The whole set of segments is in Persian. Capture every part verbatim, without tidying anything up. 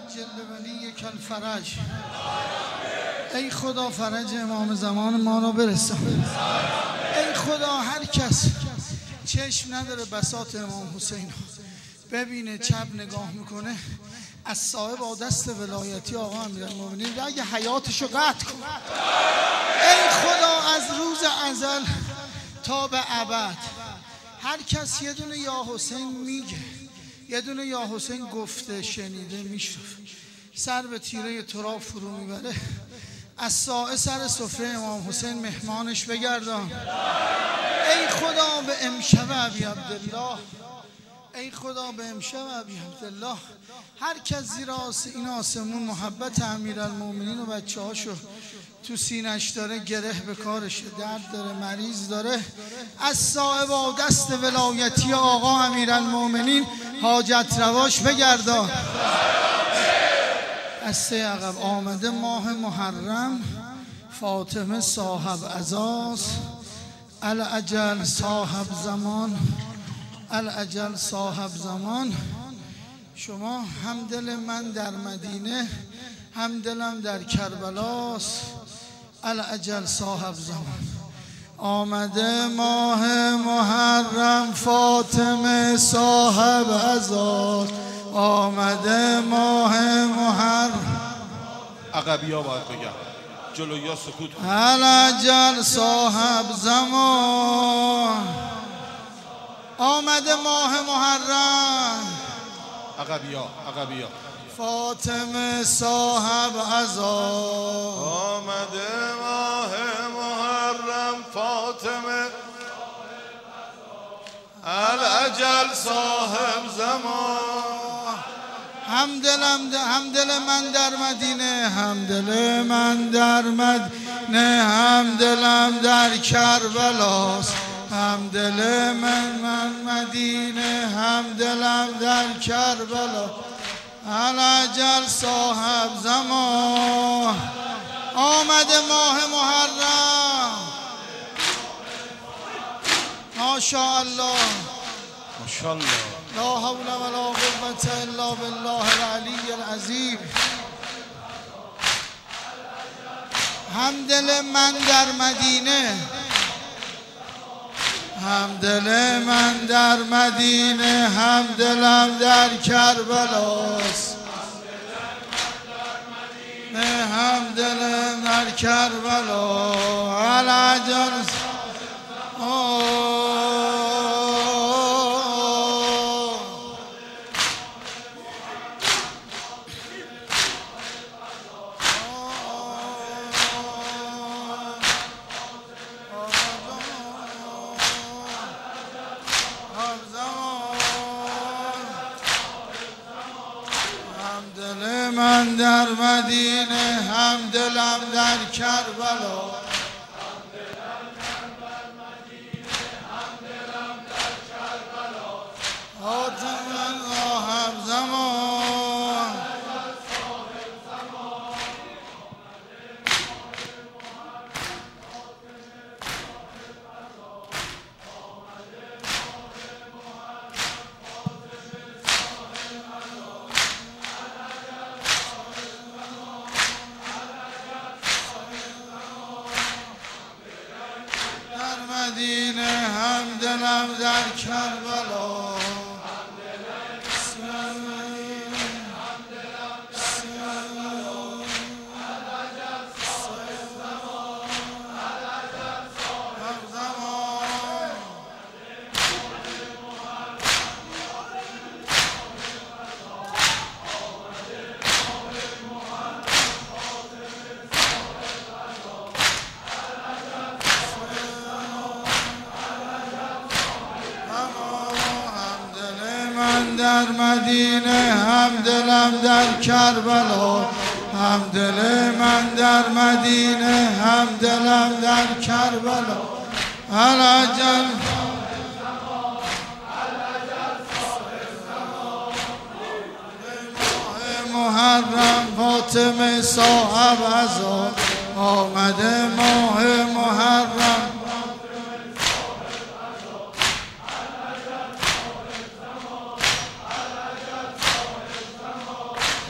عجل ولیک الفرج. ای خدا فرج امام زمان ما رو برسان. ای خدا هر کس چشم نداره بساط امام حسین ببینه چپ نگاه میکنه از صاحب دست ولایتی آقا امیرالمومنین اگه حیاتشو قطع کن. ای خدا از روز ازل تا به ابد هر کس یه دونه یا حسین میگه، یه دونه یا حسین گفته شنیده میشنوه، سر به تیره تراب فرو میبره. از ساعه سر سفره امام حسین مهمانش بگردان. ای خدا به امشب ابی عبدالله، ای خدا به امشب ابی عبدالله هر کس زیر این آسمون محبت امیرالمومنین و بچه هاشو تو سینش داره، گره به کارشه، درد داره، مریض داره، از صاحب دست ولایتی آقا امیرالمومنین حاجت رواش بگردان. از سه عقب آمده ماه محرم، فاطمه صاحب عزاز، الاجل صاحب زمان، الاجل صاحب زمان. شما هم دل من در مدینه هم دلم در کربلاست، الاجل صاحب زمان. آمده ماه محرم، فاطمه صاحب عزاز، آمده ماه محرم. عقبیا باید بگم، جلویا سکوت. الاجل صاحب زمان، آمده ماه محرم. عقبیا عقبیا. فاطمه صاحب عزاز، آمده ماه محرم، فاطمه الاجل صاحب زمان. هم دلم ده هم دل من در مدینه هم دل من در مدینه هم دلم در کربلاست، هم دل من من مدینه هم دلم در کربلا. الاجل صاحب زمان، آمده ماه محرم. ماشاءالله ماشاءالله، لا حول ولا قوة الا بالله العلی العظیم. هم دل من در مدینه هم دل من در مدینه هم دلم در کربلاست، هم دلم در کربلا. الاجل من در مدینه هم دلم در کربلا. فاطمه صاحب زمان، مدینه هم دلم در کربلا. در مدینه هم دلم در کربلا، هم دل من در مدینه هم دلم در کربلا. الاجل محرم، فاطمه صاحب عزاز، آمده ماه محرم.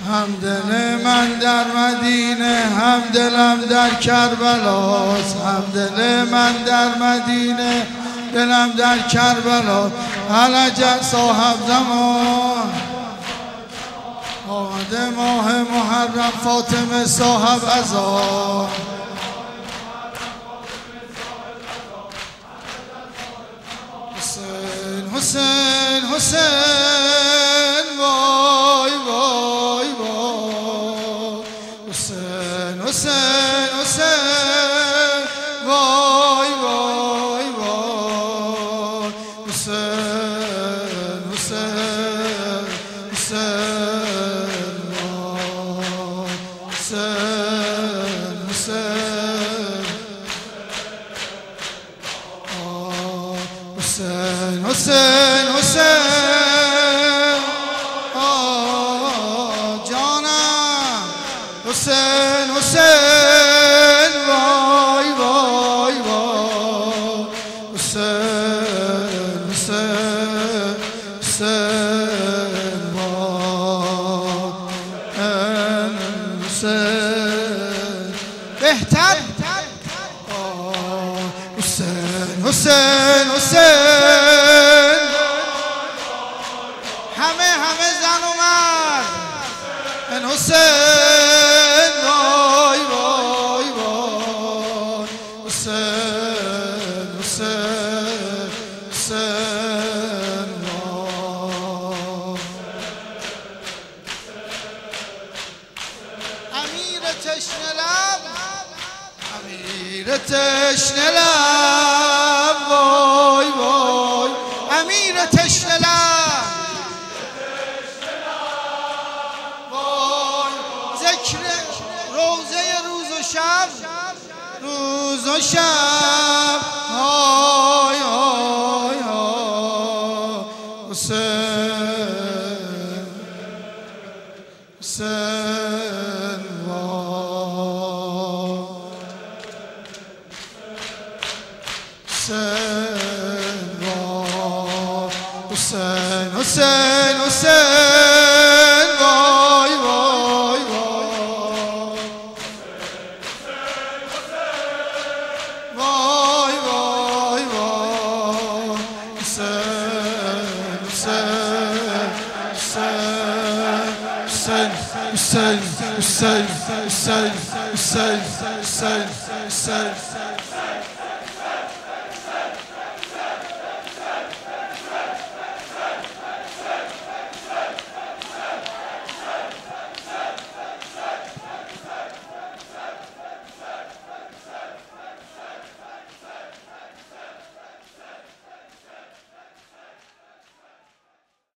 هم دل من در مدینه هم دلم در کربلاست، هم دل من در مدینه دلم در کربلا. عجب صاحب زمان آمده ماه محرم، فاطمه صاحب عزا. حسین حسین حسین وای وای وای، حسین حسین حسین وای وای وای، حسین حسین حسین وای، حسین حسین حسین حسین حسین آه جانم، حسین حسین وای وای وای، حسین حسین حسین وای حسین بهتر حسین حسین حسین همه همه زن و مرد این حسین وای وای وای، حسین حسین حسین وای. امیر تشنه لب امیر تشنه لب وای وای، امیر تشنه لب وای، ذکر روزه روز و شب روز و شب های های های، حسین حسین وای، حسین وای، حسین حسین حسین وای وای وای، وای وای وای، حسین حسین حسین حسین حسین حسین حسین حسین حسین حسین